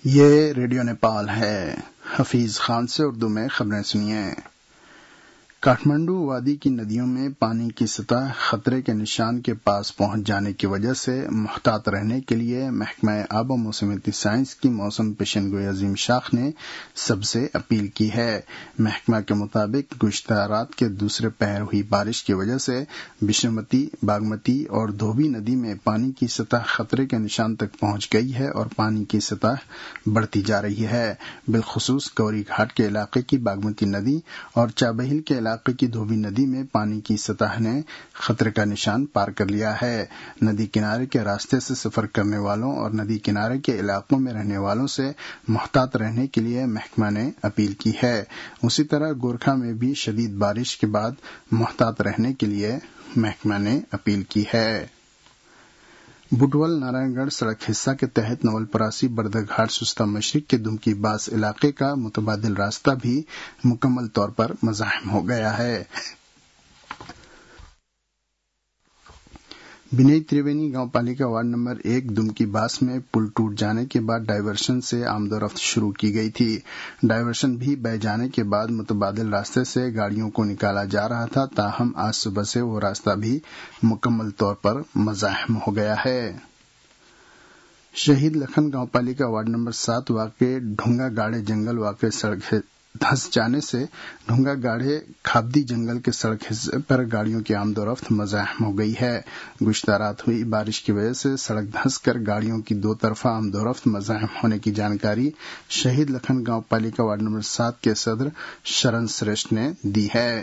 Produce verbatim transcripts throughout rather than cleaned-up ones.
یہ ریڈیو نیپال ہے۔ حفیظ خان سے اردو میں خبریں سنیے۔ کاٹھمنڈو وادی کی ندیوں میں پانی کی سطح خطرے کے نشان کے پاس پہنچ جانے کی وجہ سے محتاط رہنے کے لیے محکمہ آب و موسمیاتی سائنس کی موسم پیشن گوئی عظیم شاخ نے سب سے اپیل کی ہے۔ محکمہ کے مطابق گزشتہ رات کے دوسرے پہر ہوئی بارش کی وجہ سے بشنومتی، باگمتی اور دھوبی ندی میں پانی کی سطح خطرے کے نشان تک پہنچ گئی ہے اور پانی کی سطح بڑھتی جا رہی ہے۔ بالخصوص گوری گھاٹ کے علاقے کی باگمتی ندی اور چابہل کے علاقے کی دھوبی ندی میں پانی کی سطح نے خطرے کا نشان پار کر لیا ہے۔ ندی کنارے کے راستے سے سفر کرنے والوں اور ندی کنارے کے علاقوں میں رہنے والوں سے محتاط رہنے کے لیے محکمہ نے اپیل کی ہے۔ اسی طرح گورکھا میں بھی شدید بارش کے بعد محتاط رہنے کے لیے محکمہ نے اپیل کی ہے۔ بٹول نارائن گڑھ سڑک حصہ کے تحت نول پراسی بردہ گھاٹ سستا مشرق کے دمکی باس علاقے کا متبادل راستہ بھی مکمل طور پر مزاحم ہو گیا ہے۔ بنئی تریوینی گاؤں پالیکا وارڈ نمبر ایک دمکی باس میں پل ٹوٹ جانے کے بعد ڈائیورشن سے آمد و رفت شروع کی گئی تھی۔ ڈائیورشن بھی بہہ جانے کے بعد متبادل راستے سے گاڑیوں کو نکالا جا رہا تھا، تاہم آج صبح سے وہ راستہ بھی مکمل طور پر مزاحم ہو گیا ہے۔ شہید لکھن گاؤں پالیکا وارڈ نمبر سات واقع ڈھونگا گاڑے جنگل واقع سڑک دھنس جانے سے ڈھونگا گاڑے کھابدی جنگل کے سڑک حصے پر گاڑیوں کی آمد و رفت مزاحم ہو گئی ہے۔ گزشتہ رات ہوئی بارش کی وجہ سے سڑک دھنس کر گاڑیوں کی دو طرفہ آمد و رفت مزاحم ہونے کی جانکاری شہید لکھن گاؤں پالیکا وارڈ نمبر سات کے صدر شرن سریشٹ نے دی ہے۔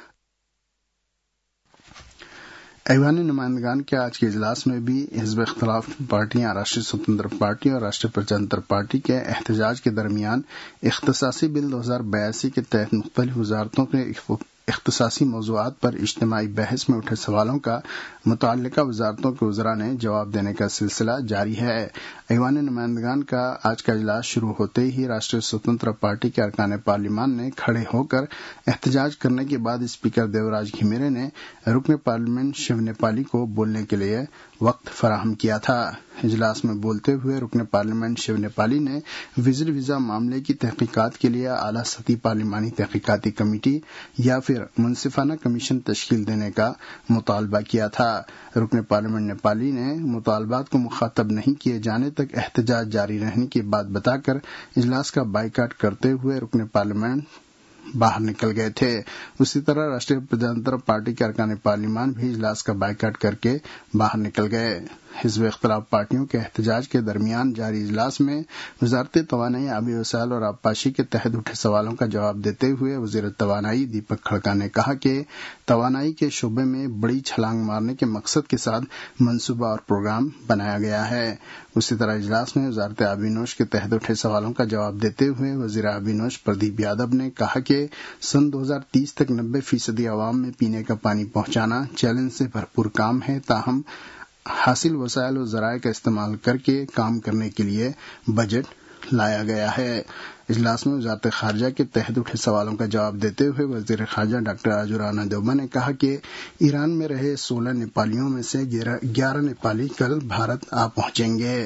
ایوان نمائندگان کے آج کے اجلاس میں بھی حزب اختلاف پارٹیاں راشٹریہ سوتنتر پارٹی اور راشٹریہ پرجاتنتر پارٹی کے احتجاج کے درمیان اختصاصی بل دو ہزار بیاسی کے تحت مختلف وزارتوں کے اختصاصی موضوعات پر اجتماعی بحث میں اٹھے سوالوں کا متعلقہ وزارتوں کے وزراء نے جواب دینے کا سلسلہ جاری ہے۔ ایوان نمائندگان کا آج کا اجلاس شروع ہوتے ہی راشٹریہ سوتنتر پارٹی کے ارکان پارلیمان نے کھڑے ہو کر احتجاج کرنے کے بعد اسپیکر دیوراج گھیمیرے نے رکن پارلیمنٹ شیو نیپالی کو بولنے کے لیے وقت فراہم کیا تھا۔ اجلاس میں بولتے ہوئے رکن پارلیمنٹ شیو نیپالی نے وزیر ویزا معاملے کی تحقیقات کے لیے اعلیٰ سطحی پارلیمانی تحقیقاتی کمیٹی یا پھر منصفانہ کمیشن تشکیل دینے کا مطالبہ کیا تھا۔ رکن پارلیمنٹ نیپالی نے مطالبات کو مخاطب نہیں کیے جانے تک احتجاج جاری رہنے کی بات بتا کر اجلاس کا بائیکاٹ کرتے ہوئے رکن پارلیمنٹ باہر نکل گئے تھے۔ اسی طرح راشٹریہ پرجاتنتر پارٹی کے ارکان پارلیمان بھی اجلاس کا بائیکاٹ کر کے باہر نکل گئے۔ حزب اختلاف پارٹیوں کے احتجاج کے درمیان جاری اجلاس میں وزارت توانائی، آبی وسائل اور آبپاشی کے تحت اٹھے سوالوں کا جواب دیتے ہوئے وزیر توانائی دیپک کھڑکا نے کہا کہ توانائی کے شعبے میں بڑی چھلانگ مارنے کے مقصد کے ساتھ منصوبہ اور پروگرام بنایا گیا ہے۔ اسی طرح اجلاس میں وزارت آبی نوش کے تحت اٹھے سوالوں کا جواب دیتے ہوئے وزیر آبی نوش پردیپ یادو نے کہا کہ سن دو ہزار تیس تک نبے فیصدی عوام میں پینے کا پانی پہنچانا چیلنج سے بھرپور کام ہے، تاہم حاصل وسائل و ذرائع کا استعمال کر کے کام کرنے کے لیے بجٹ لایا گیا ہے۔ اجلاس میں وزارت خارجہ کے تحت اٹھے سوالوں کا جواب دیتے ہوئے وزیر خارجہ ڈاکٹر آجو رانا دوبا نے کہا کہ ایران میں رہے سولہ نیپالیوں میں سے گیارہ نیپالی کل بھارت آ پہنچیں گے۔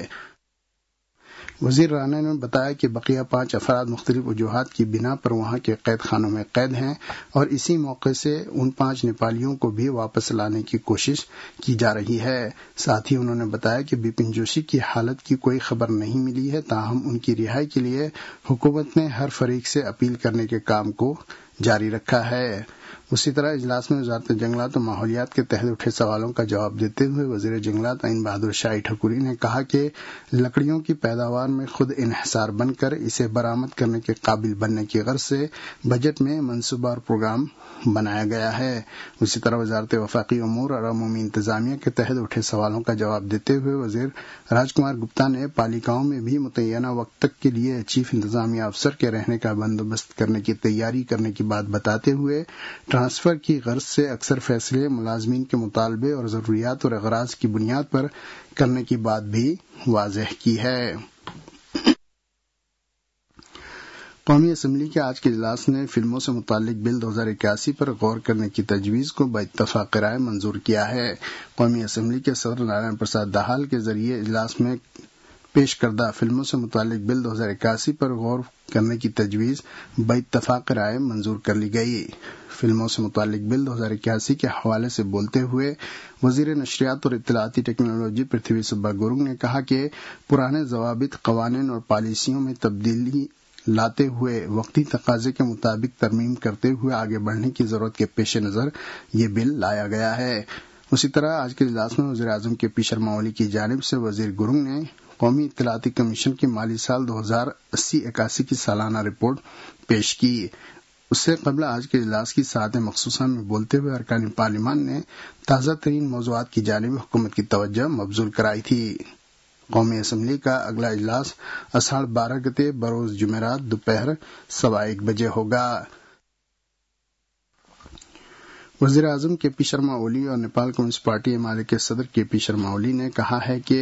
وزیر رانا نے بتایا کہ بقیہ پانچ افراد مختلف وجوہات کی بنا پر وہاں کے قید خانوں میں قید ہیں اور اسی موقع سے ان پانچ نیپالیوں کو بھی واپس لانے کی کوشش کی جا رہی ہے۔ ساتھ ہی انہوں نے بتایا کہ بپن جوشی کی حالت کی کوئی خبر نہیں ملی ہے، تاہم ان کی رہائی کے لیے حکومت نے ہر فریق سے اپیل کرنے کے کام کو جاری رکھا ہے۔ اسی طرح اجلاس میں وزارت جنگلات و ماحولیات کے تحت اٹھے سوالوں کا جواب دیتے ہوئے وزیر جنگلات عین بہادر شاہی ٹھکوری نے کہا کہ لکڑیوں کی پیداوار میں خود انحصار بن کر اسے برآمد کرنے کے قابل بننے کی غرض سے بجٹ میں منصوبہ اور پروگرام بنایا گیا ہے۔ اسی طرح وزارت وفاقی امور اور عمومی انتظامیہ کے تحت اٹھے سوالوں کا جواب دیتے ہوئے وزیر راج کمار گپتا نے پالیکاؤں میں بھی متعینہ وقت تک کے لیے چیف انتظامیہ افسر کے رہنے کا بندوبست کرنے کی تیاری کرنے کی بات بتاتے ہوئے ٹرانسفر کی غرض سے اکثر فیصلے ملازمین کے مطالبے اور ضروریات اور اغراض کی بنیاد پر کرنے کی بات بھی واضح کی ہے۔ قومی اسمبلی کے آج کے اجلاس نے فلموں سے متعلق بل دو ہزار اکیاسی پر غور کرنے کی تجویز کو باتفاق رائے منظور کیا ہے۔ قومی اسمبلی کے صدر نارائن پرساد دہال کے ذریعے اجلاس میں پیش کردہ فلموں سے متعلق بل دو ہزار اکیاسی پر غور کرنے کی تجویز باتفاق رائے منظور کر لی گئی۔ فلموں سے متعلق بل دو ہزار اکیاسی کے حوالے سے بولتے ہوئے وزیر نشریات اور اطلاعاتی ٹیکنالوجی پرتھوی سبا گورنگ نے کہا کہ پرانے ضوابط، قوانین اور پالیسیوں میں تبدیلی لاتے ہوئے وقتی تقاضے کے مطابق ترمیم کرتے ہوئے آگے بڑھنے کی ضرورت کے پیش نظر یہ بل لایا گیا ہے۔ اسی طرح آج کے اجلاس میں وزیر اعظم کے پی شرما اولی کی جانب سے وزیر گورنگ نے قومی اطلاعاتی کمیشن کی مالی سال دو ہزار اسی اکاسی کی سالانہ رپورٹ پیش کی۔ اس سے قبل آج کے اجلاس کی ساعت مخصوصہ میں بولتے ہوئے ارکان پارلیمان نے تازہ ترین موضوعات کی جانب حکومت کی توجہ مبذول کرائی تھی۔ قومی اسمبلی کا اگلا اجلاس اساڑھ بارہ گتے بروز جمعرات دوپہر سوا ایک بجے ہوگا۔ وزیر اعظم کے پی شرما اولی اور Nepal communist party M R A کے صدر کے پی شرما اولی نے کہا ہے کہ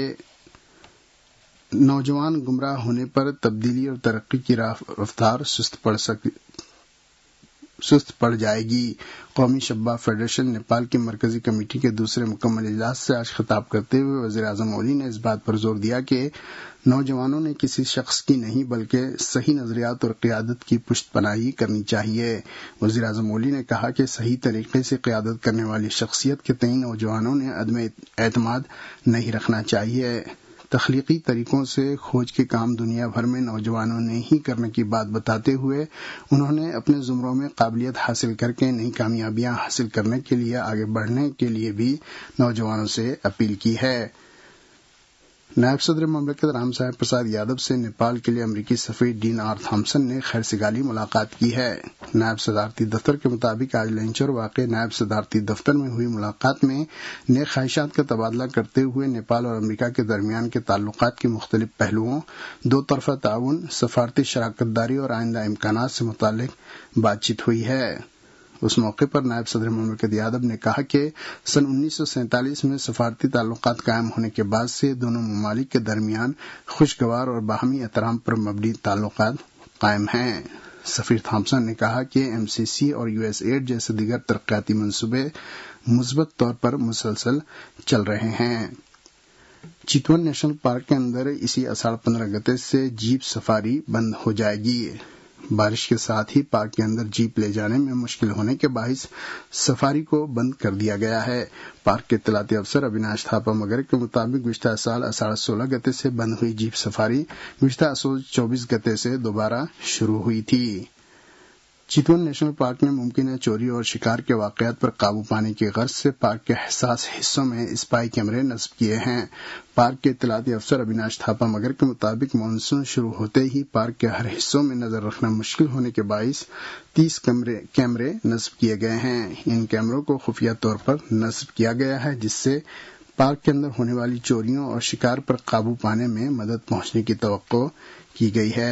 نوجوان گمراہ ہونے پر تبدیلی اور ترقی کی رفتار سست پڑ سک سست پڑ جائے گی۔ قومی شباب فیڈریشن نیپال کی مرکزی کمیٹی کے دوسرے مکمل اجلاس سے آج خطاب کرتے ہوئے وزیر اعظم اولی نے اس بات پر زور دیا کہ نوجوانوں نے کسی شخص کی نہیں بلکہ صحیح نظریات اور قیادت کی پشت پناہی کرنی چاہیے۔ وزیر اعظم اولی نے کہا کہ صحیح طریقے سے قیادت کرنے والی شخصیت کے تئیں نوجوانوں نے عدم اعتماد نہیں رکھنا چاہیے۔ تخلیقی طریقوں سے کھوج کے کام دنیا بھر میں نوجوانوں نے ہی کرنے کی بات بتاتے ہوئے انہوں نے اپنے زمروں میں قابلیت حاصل کر کے نئی کامیابیاں حاصل کرنے کے لیے آگے بڑھنے کے لیے بھی نوجوانوں سے اپیل کی ہے۔ نائب صدر مملکت رام صاحب پرساد یادو سے نیپال کے لیے امریکی سفیر ڈین آر تھامسن نے خیر سگالی ملاقات کی ہے۔ نائب صدارتی دفتر کے مطابق آج لینچر واقع نائب صدارتی دفتر میں ہوئی ملاقات میں نیک خواہشات کا تبادلہ کرتے ہوئے نیپال اور امریکہ کے درمیان کے تعلقات کے مختلف پہلوؤں، دو طرفہ تعاون، سفارتی شراکت داری اور آئندہ امکانات سے متعلق بات چیت ہوئی ہے۔ اس موقع پر نائب صدر مملکت یادو نے کہا کہ سن انیس سو سینتالیس میں سفارتی تعلقات قائم ہونے کے بعد سے دونوں ممالک کے درمیان خوشگوار اور باہمی احترام پر مبنی تعلقات قائم ہیں۔ سفیر تھامسن نے کہا کہ ایم سی سی اور یو ایس ایڈ جیسے دیگر ترقیاتی منصوبے مثبت طور پر مسلسل چل رہے ہیں۔ چیتون نیشنل پارک کے اندر اسی اساڑھ پندرہ گتے سے جیپ سفاری بند ہو جائے گی۔ بارش کے ساتھ ہی پارک کے اندر جیپ لے جانے میں مشکل ہونے کے باعث سفاری کو بند کر دیا گیا ہے۔ پارک کے اطلاعاتی افسر اویناش تھاپا مگر کے مطابق گزشتہ سال اساڑھ سولہ گتے سے بند ہوئی جیپ سفاری گزشتہ اساڑھ چوبیس گتے سے دوبارہ شروع ہوئی تھی۔ چیتون نیشنل پارک نے ممکنہ چوری اور شکار کے واقعات پر قابو پانے کی غرض سے پارک کے حساس حصوں میں اسپائی کیمرے نصب کیے ہیں۔ پارک کے اطلاعاتی افسر اویناش تھاپا مگر کے مطابق مانسون شروع ہوتے ہی پارک کے ہر حصوں میں نظر رکھنا مشکل ہونے کے باعث تیس کیمرے نصب کیے گئے ہیں۔ ان کیمروں کو خفیہ طور پر نصب کیا گیا ہے جس سے پارک کے اندر ہونے والی چوریوں اور شکار پر قابو پانے میں مدد پہنچنے کی توقع کی گئی ہے۔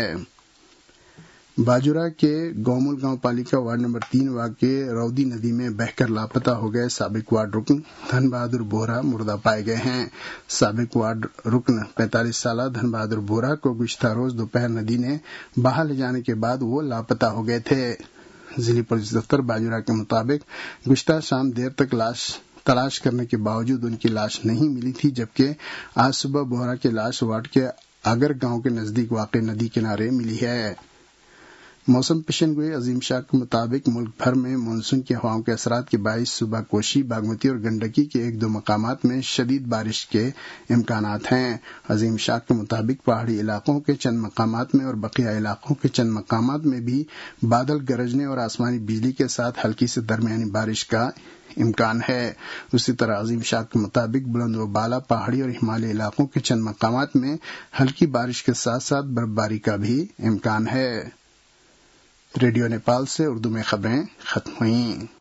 باجورا کے گومل گاؤں پالیکا وارڈ نمبر تین واقع رودی ندی میں بہہ کر لاپتہ ہو گئے سابق وارڈ رکن دھن بہادر بورا مردہ پائے گئے ہیں۔ سابق وارڈ رکن پینتالیس سالہ دھن بہادر بورا کو گزشتہ روز دوپہر ندی نے بہا لے جانے کے بعد وہ لاپتہ ہو گئے تھے۔ ضلع پولیس دفتر باجورا کے مطابق گزشتہ شام دیر تک لاش تلاش کرنے کے باوجود ان کی لاش نہیں ملی تھی، جبکہ آج صبح بورا کی لاش وارڈ کے آگر گاؤں کے نزدیک واقع ندی کنارے ملی ہے۔ موسم پیشن گوئی عظیم شاہ کے مطابق ملک بھر میں مانسون کی ہواؤں کے اثرات کے باعث صبح کوشی، باگمتی اور گنڈکی کے ایک دو مقامات میں شدید بارش کے امکانات ہیں۔ عظیم شاہ کے مطابق پہاڑی علاقوں کے چند مقامات میں اور بقیہ علاقوں کے چند مقامات میں بھی بادل گرجنے اور آسمانی بجلی کے ساتھ ہلکی سے درمیانی بارش کا امکان ہے۔ اسی طرح عظیم شاہ کے مطابق بلند و بالا پہاڑی اور ہمالیہ علاقوں کے چند مقامات میں ہلکی بارش کے ساتھ ساتھ برفباری کا بھی امکان ہے۔ ریڈیو نیپال سے اردو میں خبریں ختم ہوئیں۔